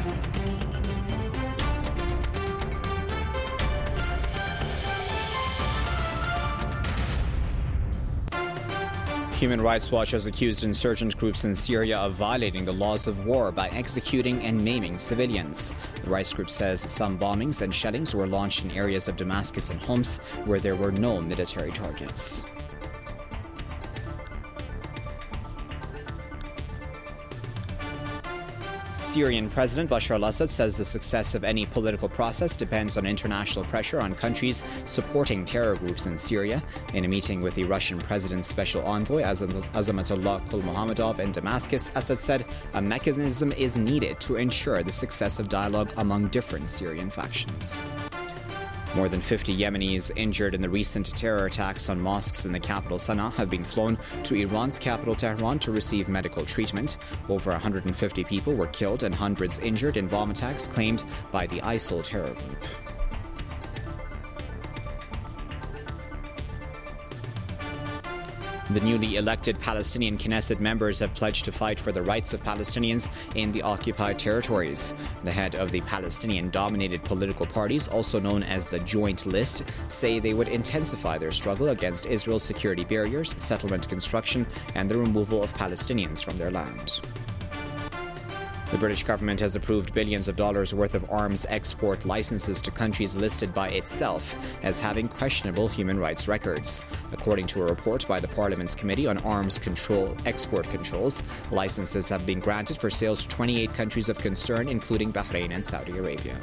Human Rights Watch has accused insurgent groups in Syria of violating the laws of war by executing and maiming civilians. The rights group says some bombings and shellings were launched in areas of Damascus and Homs where there were no military targets. Syrian President Bashar al-Assad says the success of any political process depends on international pressure on countries supporting terror groups in Syria. In a meeting with the Russian President's special envoy Azamatullah Kulmohammadov in Damascus, Assad said a mechanism is needed to ensure the success of dialogue among different Syrian factions. More than 50 Yemenis injured in the recent terror attacks on mosques in the capital Sana'a have been flown to Iran's capital Tehran to receive medical treatment. Over 150 people were killed and hundreds injured in bomb attacks claimed by the ISIL terror group. The newly elected Palestinian Knesset members have pledged to fight for the rights of Palestinians in the occupied territories. The head of the Palestinian-dominated political parties, also known as the Joint List, say they would intensify their struggle against Israel's security barriers, settlement construction, and the removal of Palestinians from their land. The British government has approved billions of dollars worth of arms export licenses to countries listed by itself as having questionable human rights records. According to a report by the Parliament's Committee on Arms Control Export Controls, licenses have been granted for sales to 28 countries of concern, including Bahrain and Saudi Arabia.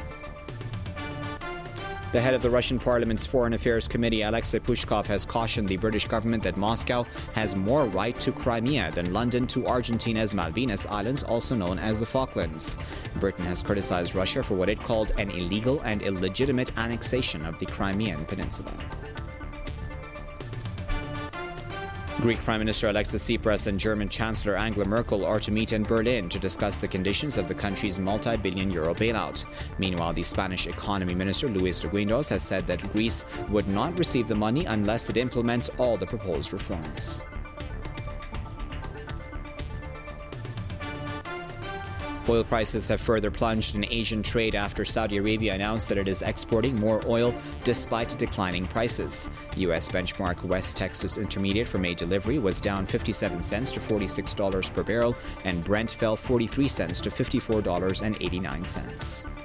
The head of the Russian Parliament's Foreign Affairs Committee, Alexei Pushkov, has cautioned the British government that Moscow has more right to Crimea than London to Argentina's Malvinas Islands, also known as the Falklands. Britain has criticized Russia for what it called an illegal and illegitimate annexation of the Crimean Peninsula. Greek Prime Minister Alexis Tsipras and German Chancellor Angela Merkel are to meet in Berlin to discuss the conditions of the country's multi-billion-euro bailout. Meanwhile, the Spanish Economy Minister Luis de Guindos has said that Greece would not receive the money unless it implements all the proposed reforms. Oil prices have further plunged in Asian trade after Saudi Arabia announced that it is exporting more oil despite declining prices. U.S. benchmark West Texas Intermediate for May delivery was down 57 cents to $46 per barrel, and Brent fell 43 cents to $54.89.